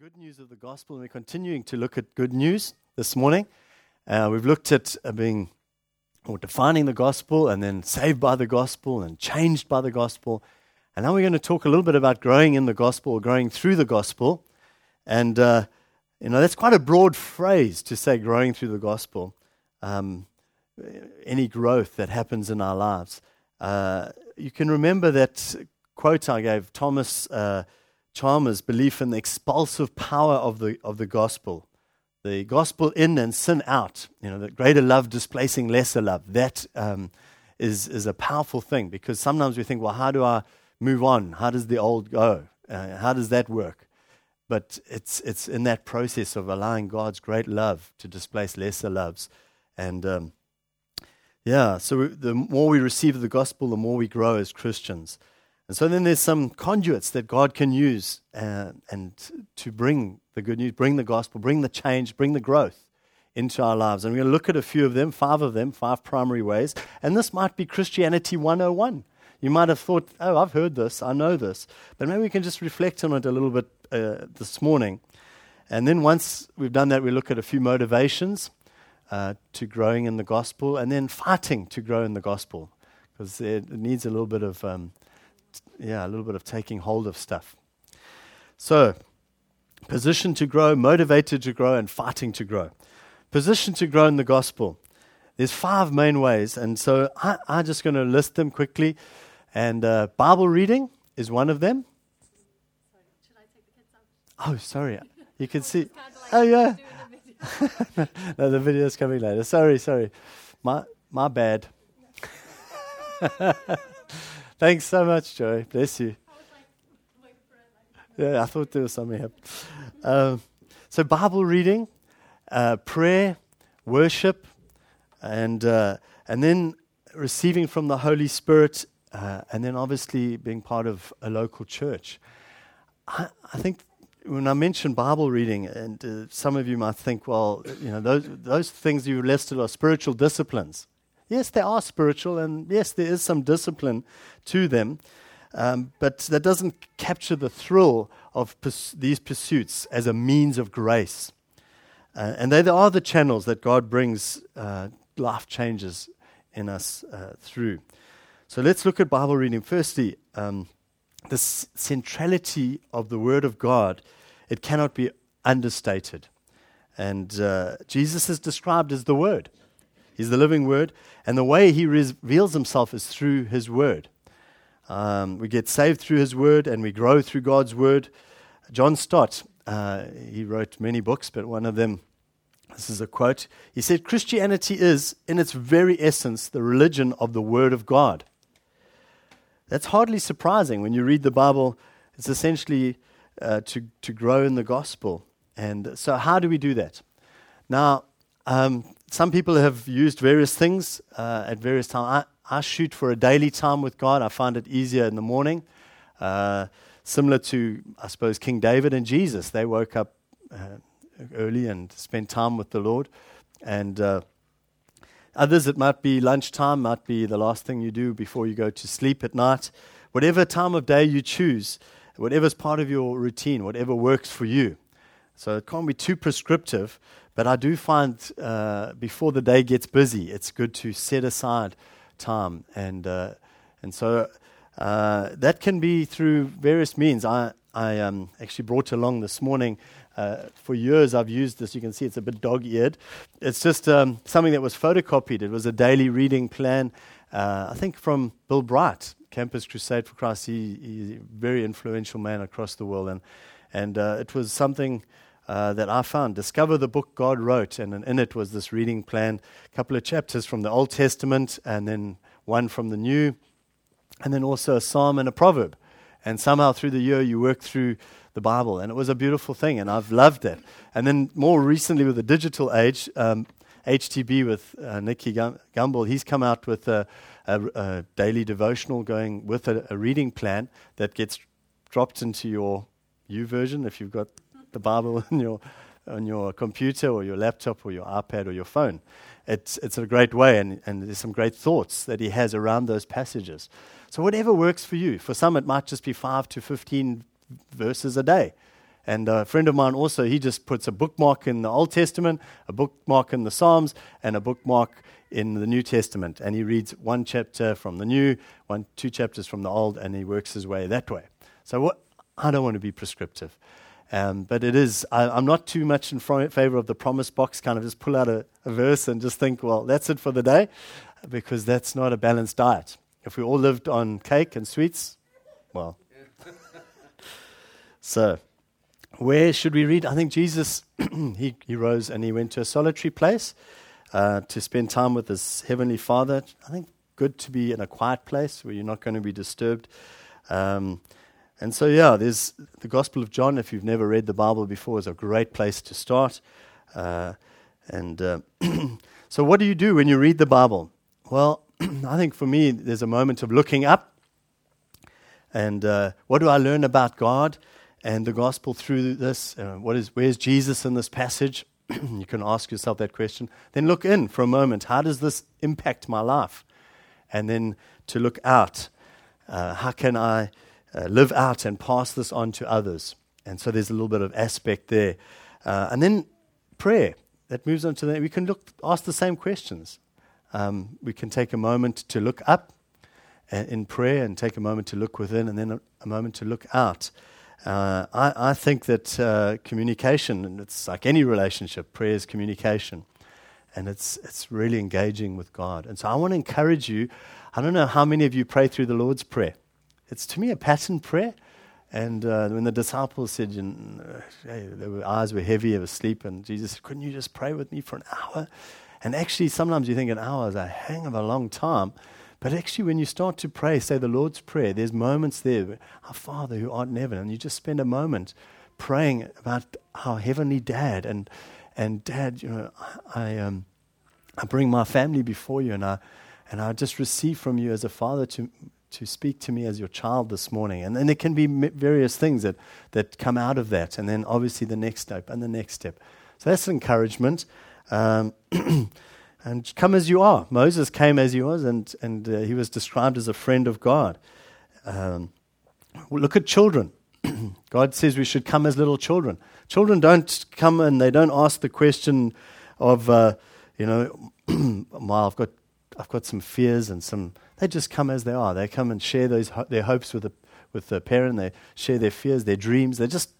good news of the gospel, and we're continuing to look at good news this morning. We've looked at defining the gospel, and then saved by the gospel, and changed by the gospel. And now we're going to talk a little bit about growing in the gospel, or growing through the gospel. And that's quite a broad phrase to say, growing through the gospel. Any growth that happens in our lives. You can remember that quote I gave, Thomas Chalmers' belief in the expulsive power of the gospel. The gospel in and sin out. That greater love displacing lesser love. That is a powerful thing, because sometimes we think, well, how do I move on? How does the old go? How does that work? But it's in that process of allowing God's great love to displace lesser loves. And so the more we receive of the gospel, the more we grow as Christians. And so then there's some conduits that God can use and to bring the good news, bring the gospel, bring the change, bring the growth into our lives. And we're going to look at a few of them, five primary ways. And this might be Christianity 101. You might have thought, oh, I've heard this, I know this. But maybe we can just reflect on it a little bit this morning. And then once we've done that, we look at a few motivations to growing in the gospel, and then fighting to grow in the gospel, because it needs a little bit of taking hold of stuff. So, position to grow, motivated to grow, and fighting to grow. Position to grow in the gospel. There's 5 main ways, and so I'm just going to list them quickly. And Bible reading is one of them. Sorry, should I take the kids out? Oh, sorry. You can see. Oh, yeah. No, the video's coming later. Sorry. My bad. Thanks so much, Joey. Bless you. I was like, wait for it. Yeah, I thought there was something happening. So Bible reading, prayer, worship, and then receiving from the Holy Spirit, and then obviously being part of a local church. I think when I mention Bible reading, and some of you might think, well, those things you listed are spiritual disciplines. Yes, they are spiritual, and yes, there is some discipline to them, but that doesn't capture the thrill of these pursuits as a means of grace. And they are the channels that God brings life changes in us through. So let's look at Bible reading. Firstly, the centrality of the Word of God, it cannot be understated. And Jesus is described as the Word. He's the living Word, and the way He reveals Himself is through His Word. We get saved through His Word, and we grow through God's Word. John Stott, he wrote many books, but one of them, this is a quote. He said, "Christianity is, in its very essence, the religion of the Word of God." That's hardly surprising when you read the Bible. It's essentially to grow in the gospel. And so how do we do that? Now, some people have used various things at various times. I shoot for a daily time with God. I find it easier in the morning. Similar to, I suppose, King David and Jesus. They woke up early and spent time with the Lord. And others, it might be lunchtime, might be the last thing you do before you go to sleep at night. Whatever time of day you choose, whatever's part of your routine, whatever works for you. So it can't be too prescriptive, but I do find before the day gets busy, it's good to set aside time. And so that can be through various means. I actually brought along this morning, for years I've used this. You can see it's a bit dog-eared. It's just something that was photocopied. It was a daily reading plan, I think from Bill Bright, Campus Crusade for Christ. He's a very influential man across the world. And it was something that I found. Discover the book God wrote, and in it was this reading plan, a couple of chapters from the Old Testament, and then one from the New, and then also a psalm and a proverb. And somehow through the year you work through the Bible, and it was a beautiful thing, and I've loved it. And then more recently with the digital age, HTB with Nicky Gumbel, he's come out with a daily devotional going with a reading plan that gets dropped into your YouVersion if you've got the Bible on your computer or your laptop or your iPad or your phone. It's a great way, and there's some great thoughts that he has around those passages. So whatever works for you. For some, it might just be 5 to 15 verses a day. And a friend of mine also, he just puts a bookmark in the Old Testament, a bookmark in the Psalms, and a bookmark in the New Testament. And he reads one chapter from the New, two chapters from the Old, and he works his way that way. So I don't want to be prescriptive. But it is, I'm not too much in favor of the promise box, kind of just pull out a verse and just think, well, that's it for the day, because that's not a balanced diet. If we all lived on cake and sweets, well. So, where should we read? I think Jesus, he rose and he went to a solitary place to spend time with his heavenly Father. I think good to be in a quiet place where you're not going to be disturbed. And so, there's the Gospel of John. If you've never read the Bible before, is a great place to start. So what do you do when you read the Bible? Well, I think for me, there's a moment of looking up. And what do I learn about God and the gospel through this? Where's Jesus in this passage? You can ask yourself that question. Then look in for a moment. How does this impact my life? And then to look out. How can I live out and pass this on to others? And so there's a little bit of aspect there. And then prayer. That moves on to that. We can ask the same questions. We can take a moment to look up in prayer and take a moment to look within and then a moment to look out. I think that communication, and it's like any relationship, prayer is communication. And it's really engaging with God. And so I want to encourage you. I don't know how many of you pray through the Lord's Prayer. It's to me a pattern prayer. And when the disciples said, their eyes were heavy, they were asleep, and Jesus said, couldn't you just pray with me for an hour? And actually, sometimes you think an hour is a hang of a long time. But actually, when you start to pray, say the Lord's Prayer, there's moments there, where, our Father who art in heaven, and you just spend a moment praying about our heavenly Dad. And Dad, I bring my family before you, and I just receive from you as a father to speak to me as your child this morning. And then there can be various things that come out of that. And then obviously the next step and the next step. So that's encouragement. And come as you are. Moses came as he was, and he was described as a friend of God. Look at children. God says we should come as little children. Children don't come and they don't ask the question of, well, I've got some fears and some. They just come as they are. They come and share their hopes with the parent. They share their fears, their dreams. They just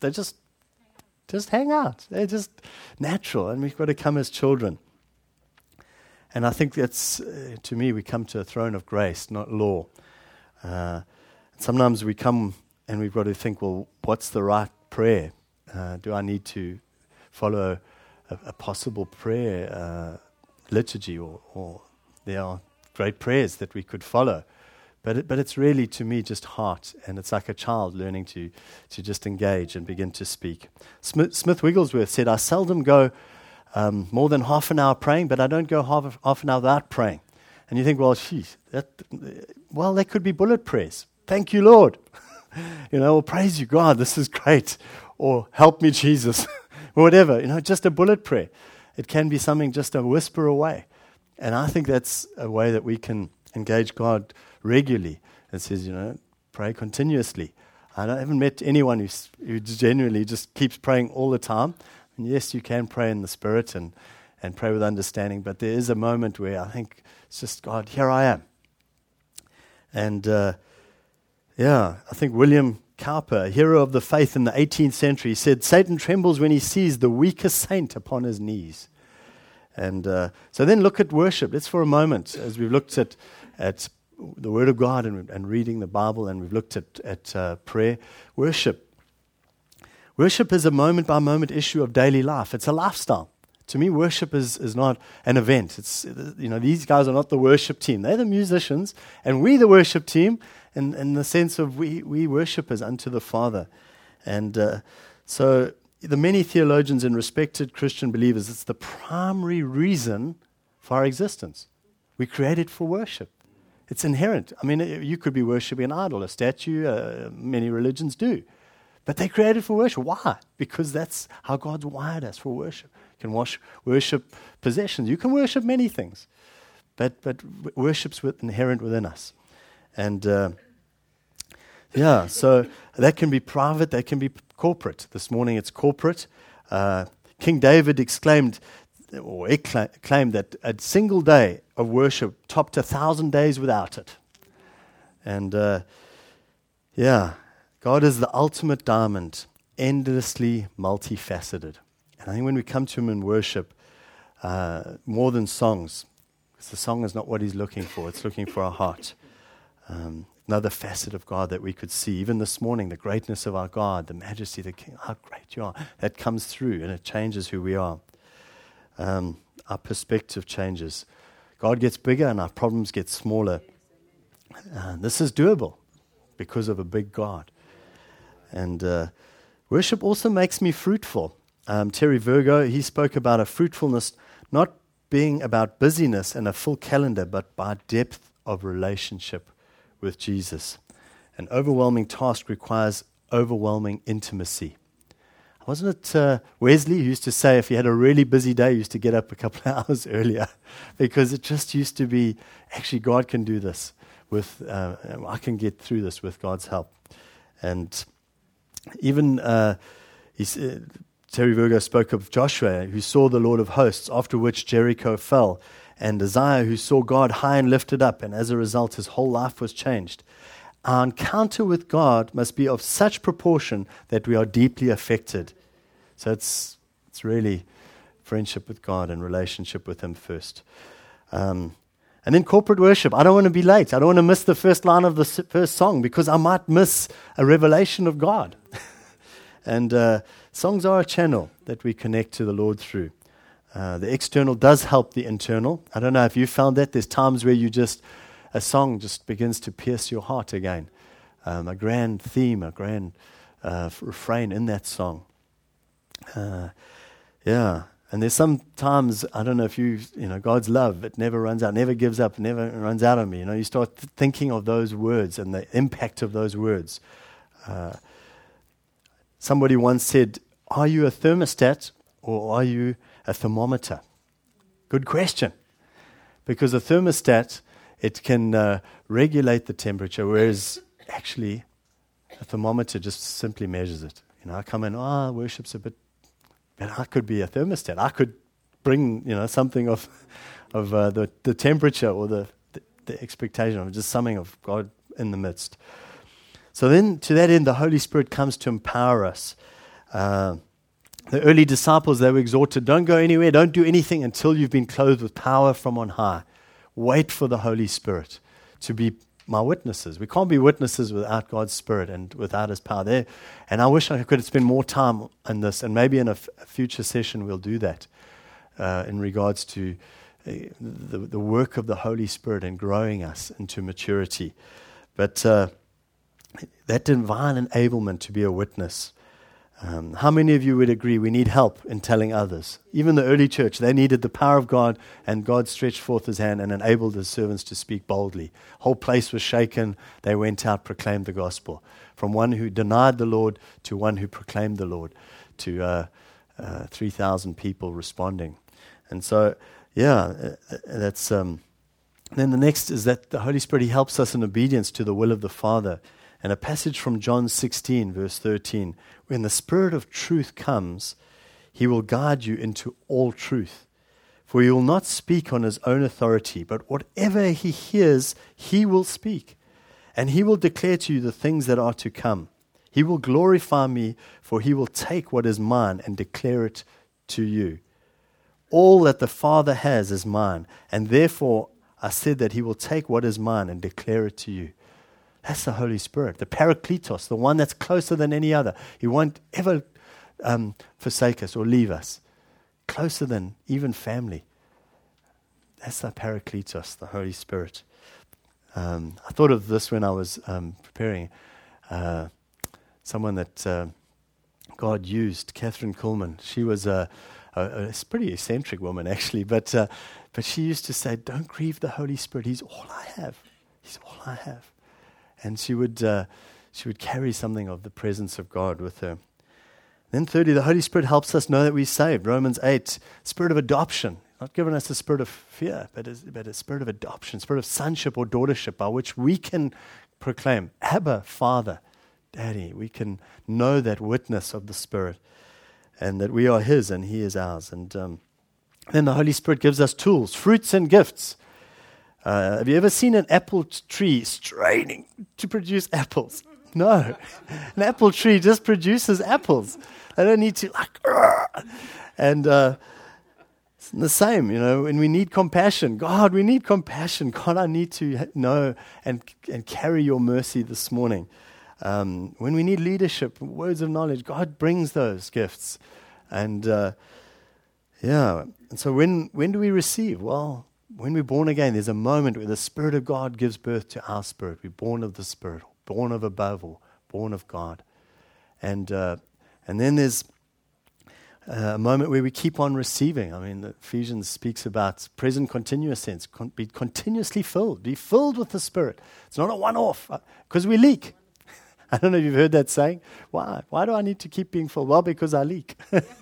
hang out. They're just natural, and we've got to come as children. And I think that's, to me, we come to a throne of grace, not law. Sometimes we come and we've got to think, well, what's the right prayer? Do I need to follow a possible prayer liturgy, or there are great prayers that we could follow? But it's really, to me, just heart, and it's like a child learning to just engage and begin to speak. Smith Wigglesworth said, I seldom go more than half an hour praying, but I don't go half an hour without praying. And you think, well, that could be bullet prayers. Thank you, Lord. Or praise you, God, this is great. Or help me, Jesus. Or whatever, just a bullet prayer. It can be something just a whisper away. And I think that's a way that we can engage God regularly. It says, pray continuously. I haven't met anyone who genuinely just keeps praying all the time. And yes, you can pray in the Spirit and pray with understanding, but there is a moment where I think it's just, God, here I am. And I think William Cowper, a hero of the faith in the 18th century, said, Satan trembles when he sees the weakest saint upon his knees. And so then look at worship. Let's for a moment, as we've looked at the Word of God and reading the Bible, and we've looked at prayer, worship. Worship is a moment-by-moment issue of daily life. It's a lifestyle. To me, worship is not an event. It's these guys are not the worship team. They're the musicians, and we the worship team in the sense of we worshipers unto the Father. And so the many theologians and respected Christian believers, it's the primary reason for our existence. We created for worship. It's inherent. I mean, you could be worshiping an idol, a statue. Many religions do. But they created for worship. Why? Because that's how God's wired us for worship. You can worship possessions. You can worship many things. But worship's inherent within us. And Yeah, so that can be private, that can be corporate. This morning it's corporate. King David claimed that a single day of worship topped 1,000 days without it. And God is the ultimate diamond, endlessly multifaceted. And I think when we come to Him in worship, more than songs, because the song is not what He's looking for, it's looking for our heart. Another facet of God that we could see, even this morning, the greatness of our God, the majesty, the King, how great you are, that comes through and it changes who we are. Our perspective changes. God gets bigger and our problems get smaller. This is doable because of a big God. And worship also makes me fruitful. Terry Virgo, he spoke about a fruitfulness not being about busyness and a full calendar, but by depth of relationship with Jesus. An overwhelming task requires overwhelming intimacy. Wasn't it Wesley who used to say if he had a really busy day, he used to get up a couple of hours earlier because it just used to be, actually God can do this. I can get through this with God's help. And even Terry Virgo spoke of Joshua, who saw the Lord of hosts, after which Jericho fell, and Isaiah, who saw God high and lifted up, and as a result, his whole life was changed. Our encounter with God must be of such proportion that we are deeply affected. So it's really friendship with God and relationship with Him first. And then corporate worship. I don't want to be late. I don't want to miss the first line of the first song because I might miss a revelation of God. And songs are a channel that we connect to the Lord through. The external does help the internal. I don't know if you found that. There's times where a song just begins to pierce your heart again. A grand theme, a grand refrain in that song. And there's sometimes, I don't know if God's love, it never runs out, never gives up, never runs out on me. You start thinking of those words and the impact of those words. Somebody once said, are you a thermostat or are you a thermometer? Good question. Because a thermostat, it can regulate the temperature, whereas actually a thermometer just simply measures it. I come in, worship's a bit, but I could be a thermostat. I could bring, something of the temperature or the expectation of just something of God in the midst. So then, to that end, the Holy Spirit comes to empower us. The early disciples, they were exhorted, don't go anywhere, don't do anything until you've been clothed with power from on high. Wait for the Holy Spirit to be my witnesses. We can't be witnesses without God's Spirit and without His power there. And I wish I could spend more time on this, and maybe in a future session we'll do that in regards to the work of the Holy Spirit and growing us into maturity. But that divine enablement to be a witness. How many of you would agree we need help in telling others? Even the early church, they needed the power of God, and God stretched forth His hand and enabled His servants to speak boldly. Whole place was shaken. They went out, proclaimed the gospel. From one who denied the Lord to one who proclaimed the Lord, to 3,000 people responding. And so, that's... Then the next is that the Holy Spirit, He helps us in obedience to the will of the Father. And a passage from John 16, verse 13, when the Spirit of truth comes, He will guide you into all truth. For He will not speak on His own authority, but whatever He hears, He will speak. And He will declare to you the things that are to come. He will glorify Me, for He will take what is mine and declare it to you. All that the Father has is mine, and therefore I said that He will take what is mine and declare it to you. That's the Holy Spirit, the Parakletos, the one that's closer than any other. He won't ever forsake us or leave us. Closer than even family. That's the Parakletos, the Holy Spirit. I thought of this when I was preparing. Someone that God used, Catherine Kuhlman. She was a pretty eccentric woman, actually, but she used to say, don't grieve the Holy Spirit. He's all I have. He's all I have. And she would carry something of the presence of God with her. Then thirdly, the Holy Spirit helps us know that we're saved. Romans 8, spirit of adoption. Not given us a spirit of fear, but a spirit of adoption, spirit of sonship or daughtership, by which we can proclaim, Abba, Father, Daddy. We can know that witness of the Spirit and that we are His and He is ours. And then the Holy Spirit gives us tools, fruits and gifts. Have you ever seen an apple tree straining to produce apples? No. An apple tree just produces apples. They don't need to and it's the same, when we need compassion. God, we need compassion. God, I need to know and carry your mercy this morning. When we need leadership, words of knowledge, God brings those gifts. And and so when do we receive? Well, when we're born again, there's a moment where the Spirit of God gives birth to our spirit. We're born of the Spirit, born of above, or born of God. And then there's a moment where we keep on receiving. I mean, the Ephesians speaks about present continuous tense. Be continuously filled. Be filled with the Spirit. It's not a one-off, because we leak. I don't know if you've heard that saying. Why? Why do I need to keep being filled? Well, because I leak.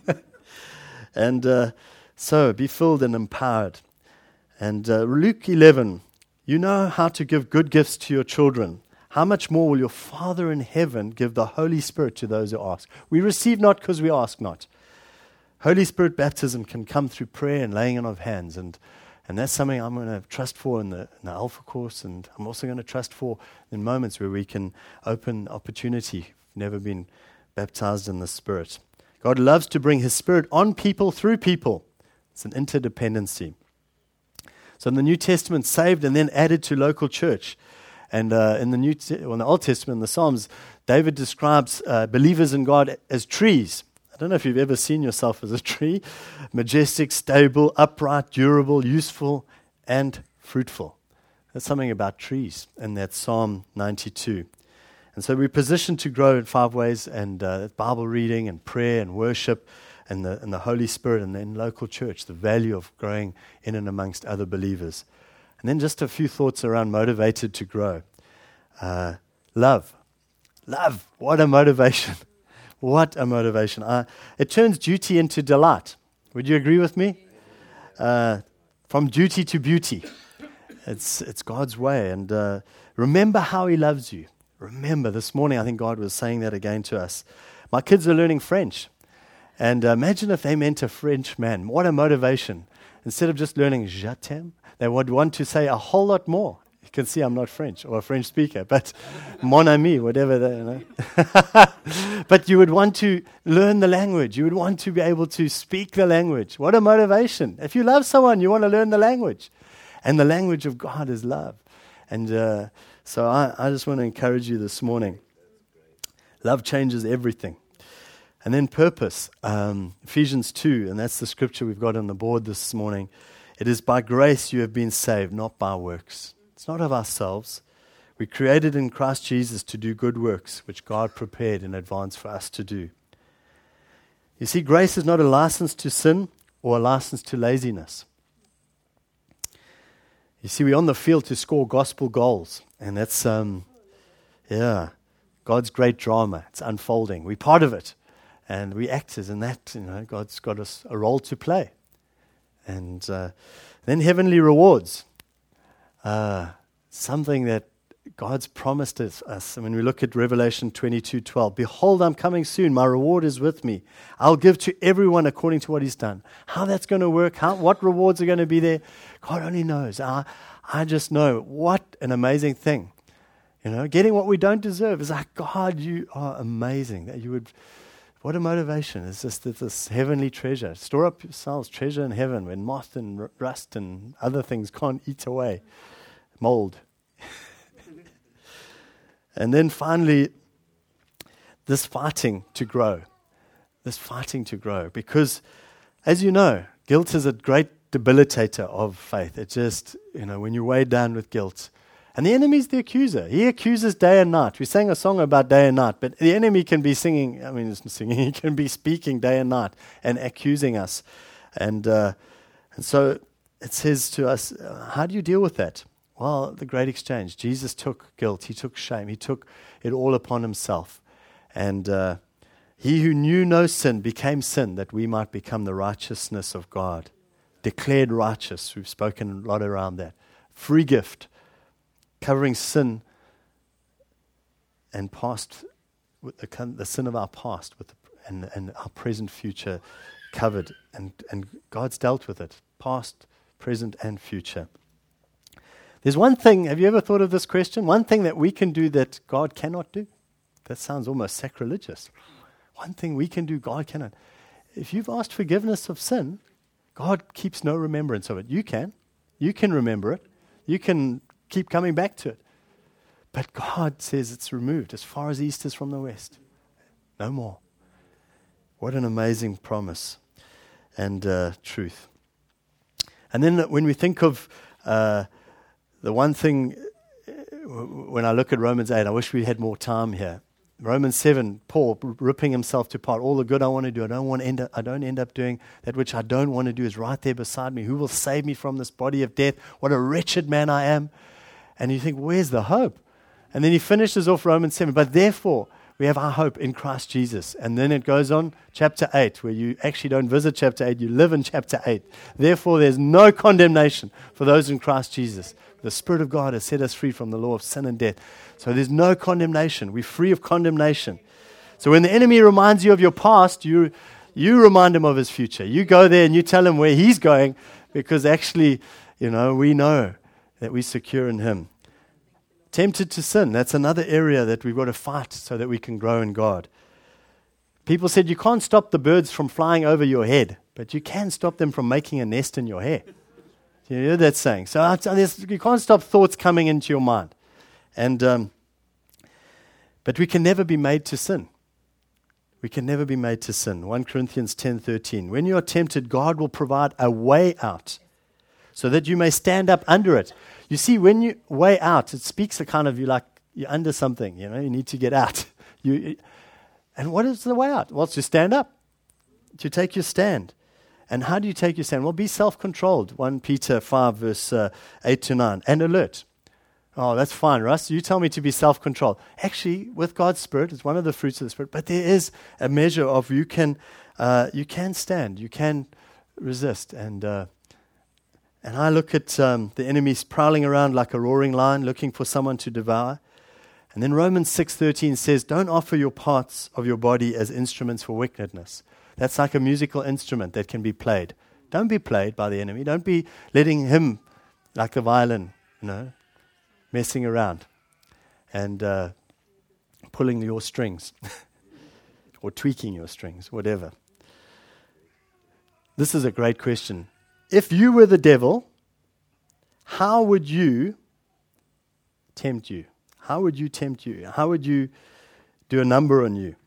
And so be filled and empowered. And Luke 11, you know how to give good gifts to your children. How much more will your Father in heaven give the Holy Spirit to those who ask? We receive not because we ask not. Holy Spirit baptism can come through prayer and laying on of hands. And that's something I'm going to trust for in the Alpha course. And I'm also going to trust for in moments where we can open opportunity. Never been baptized in the Spirit. God loves to bring His Spirit on people through people. It's an interdependency. So in the New Testament, saved and then added to local church. And in the Old Testament, in the Psalms, David describes believers in God as trees. I don't know if you've ever seen yourself as a tree. Majestic, stable, upright, durable, useful, and fruitful. There's something about trees in that Psalm 92. And so we're positioned to grow in 5 ways, and Bible reading and prayer and worship and the Holy Spirit, and then local church, the value of growing in and amongst other believers. And then just a few thoughts around motivated to grow. Love. Love. What a motivation. What a motivation. It turns duty into delight. Would you agree with me? From duty to beauty. It's God's way. And remember how He loves you. Remember, this morning I think God was saying that again to us. My kids are learning French. And imagine if they meant a French man. What a motivation. Instead of just learning je t'aime, they would want to say a whole lot more. You can see I'm not French or a French speaker, but mon ami, whatever But you would want to learn the language. You would want to be able to speak the language. What a motivation. If you love someone, you want to learn the language. And the language of God is love. And so I just want to encourage you this morning. Love changes everything. And then purpose, Ephesians 2, and that's the scripture we've got on the board this morning. It is by grace you have been saved, not by works. It's not of ourselves. We're created in Christ Jesus to do good works, which God prepared in advance for us to do. You see, grace is not a license to sin or a license to laziness. You see, we're on the field to score gospel goals, and that's, God's great drama. It's unfolding. We're part of it. And we actors in that, God's got us a role to play. And then heavenly rewards. Something that God's promised us. When we look at Revelation 22:12, behold, I'm coming soon. My reward is with me. I'll give to everyone according to what he's done. How that's going to work, what rewards are going to be there, God only knows. I just know what an amazing thing. Getting what we don't deserve is like, God, you are amazing. That you would... What a motivation. It's just this heavenly treasure. Store up yourselves treasure in heaven when moth and rust and other things can't eat away. Mold. And then finally, this fighting to grow. This fighting to grow. Because, as you know, guilt is a great debilitator of faith. It just, when you're weighed down with guilt. And the enemy's the accuser. He accuses day and night. We sang a song about day and night, but the enemy can be he can be speaking day and night and accusing us. And so it says to us, how do you deal with that? Well, the great exchange. Jesus took guilt. He took shame. He took it all upon himself. And he who knew no sin became sin that we might become the righteousness of God. Declared righteous. We've spoken a lot around that. Free gift. Covering sin and past, with the sin of our past, and our present, future covered, and God's dealt with it, past, present, and future. There's one thing, have you ever thought of this question? One thing that we can do that God cannot do? That sounds almost sacrilegious. One thing we can do, God cannot. If you've asked forgiveness of sin, God keeps no remembrance of it. You can. You can remember it. You can keep coming back to it. But God says it's removed as far as the east is from the west. No more. What an amazing promise and truth. And then when we think of the one thing, when I look at Romans 8, I wish we had more time here. Romans 7, Paul ripping himself to part. All the good I want to do, I don't end up doing that which I don't want to do is right there beside me. Who will save me from this body of death? What a wretched man I am. And you think, where's the hope? And then he finishes off Romans 7. But therefore, we have our hope in Christ Jesus. And then it goes on, chapter 8, where you actually don't visit chapter 8, you live in chapter 8. Therefore, there's no condemnation for those in Christ Jesus. The Spirit of God has set us free from the law of sin and death. So there's no condemnation. We're free of condemnation. So when the enemy reminds you of your past, you remind him of his future. You go there and you tell him where he's going, because actually, we know that we're secure in him. Tempted to sin, that's another area that we've got to fight so that we can grow in God. People said you can't stop the birds from flying over your head, but you can stop them from making a nest in your hair. You hear that saying? So you can't stop thoughts coming into your mind. But we can never be made to sin. We can never be made to sin. 1 Corinthians 10:13. When you are tempted, God will provide a way out so that you may stand up under it. You see, when you way out, it speaks a kind of you're under something, you need to get out. And what is the way out? Well, it's to stand up, to take your stand. And how do you take your stand? Well, be self-controlled. 1 Peter 5, verse 8 to 9. And alert. Oh, that's fine, Russ. You tell me to be self-controlled. Actually, with God's Spirit, it's one of the fruits of the Spirit. But there is a measure of you can stand, you can resist. And I look at the enemies prowling around like a roaring lion, looking for someone to devour. And then Romans 6:13 says, don't offer your parts of your body as instruments for wickedness. That's like a musical instrument that can be played. Don't be played by the enemy. Don't be letting him, like a violin, messing around and pulling your strings or tweaking your strings, whatever. This is a great question. If you were the devil, how would you tempt you? How would you tempt you? How would you do a number on you?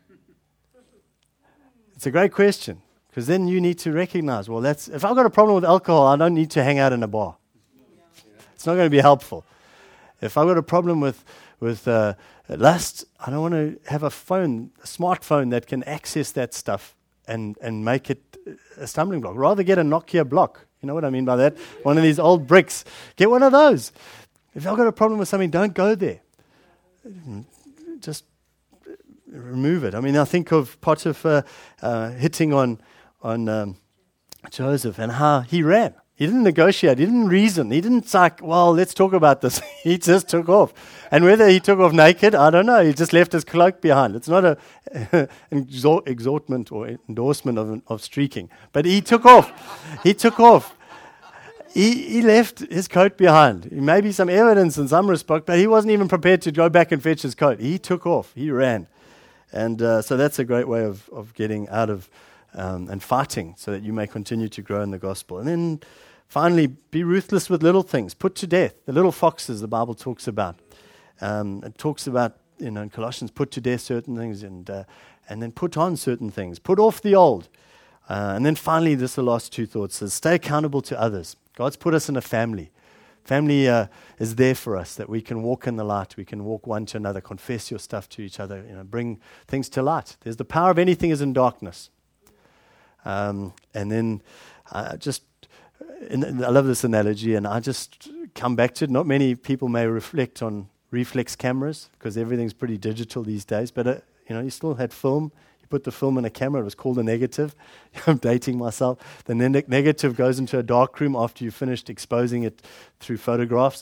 It's a great question, because then you need to recognize, well, if I've got a problem with alcohol, I don't need to hang out in a bar. It's not going to be helpful. If I've got a problem with lust, I don't want to have a smartphone that can access that stuff and make it a stumbling block. Rather get a Nokia block. You know what I mean by that? One of these old bricks. Get one of those. If I've got a problem with something, don't go there. Just remove it. I mean, I think of Potiphar hitting on Joseph and how he ran. He didn't negotiate. He didn't reason. He didn't well, let's talk about this. He just took off. And whether he took off naked, I don't know. He just left his cloak behind. It's not an exhortment or endorsement of streaking. But he took off. He took off. He left his coat behind. Maybe some evidence in some respect, but he wasn't even prepared to go back and fetch his coat. He took off. He ran. And so that's a great way of getting out of and fighting so that you may continue to grow in the gospel. And then finally, be ruthless with little things. Put to death the little foxes the Bible talks about. It talks about, in Colossians, put to death certain things and then put on certain things. Put off the old. And then finally, this is the last two thoughts, is stay accountable to others. God's put us in a family. Family is there for us, that we can walk in the light. We can walk one to another, confess your stuff to each other, bring things to light. There's the power of anything is in darkness. And then I love this analogy, and I just come back to it. Not many people may reflect on reflex cameras because everything's pretty digital these days, but you still had film. Put the film in a camera. It was called a negative. I'm dating myself. The negative goes into a dark room after you've finished exposing it through photographs,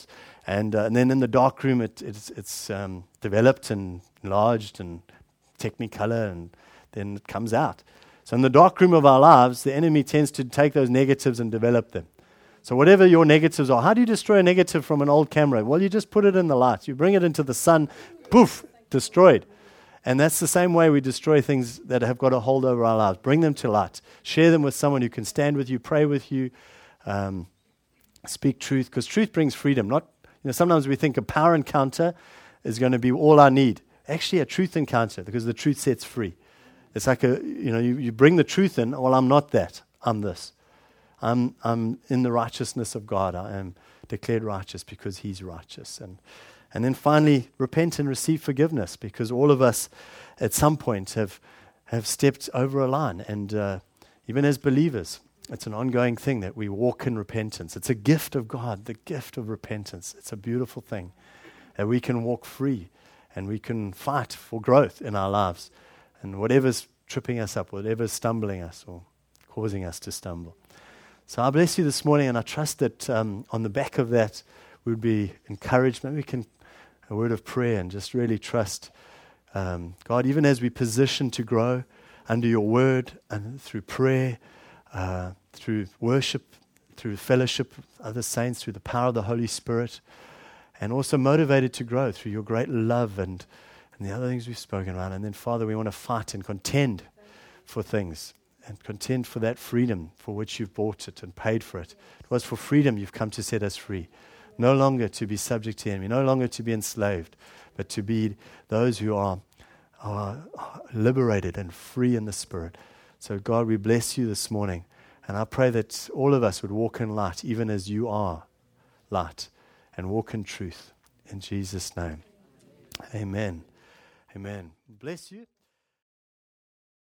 And then in the dark room, it's developed and enlarged and technicolor, and then it comes out. So in the dark room of our lives, the enemy tends to take those negatives and develop them. So whatever your negatives are, how do you destroy a negative from an old camera? Well, you just put it in the light. You bring it into the sun, poof, destroyed. And that's the same way we destroy things that have got a hold over our lives. Bring them to light. Share them with someone who can stand with you, pray with you, speak truth, because truth brings freedom. Sometimes we think a power encounter is going to be all I need. Actually, a truth encounter, because the truth sets free. It's like you bring the truth in. Well, I'm not that. I'm this. I'm in the righteousness of God. I am declared righteous because He's righteous. And then finally, repent and receive forgiveness, because all of us at some point have stepped over a line. And even as believers, it's an ongoing thing that we walk in repentance. It's a gift of God, the gift of repentance. It's a beautiful thing that we can walk free and we can fight for growth in our lives. And whatever's tripping us up, whatever's stumbling us or causing us to stumble. So I bless you this morning, and I trust that on the back of that we would be encouraged. Maybe we can a word of prayer and just really trust God, even as we position to grow under your word and through prayer, through worship, through fellowship with other saints, through the power of the Holy Spirit, and also motivated to grow through your great love and the other things we've spoken about. And then, Father, we want to fight and contend for things, and contend for that freedom for which you've bought it and paid for it. It was for freedom you've come to set us free. No longer to be subject to the enemy, no longer to be enslaved, but to be those who are liberated and free in the Spirit. So God, we bless you this morning, and I pray that all of us would walk in light, even as you are light, and walk in truth. In Jesus' name, amen. Amen. Bless you.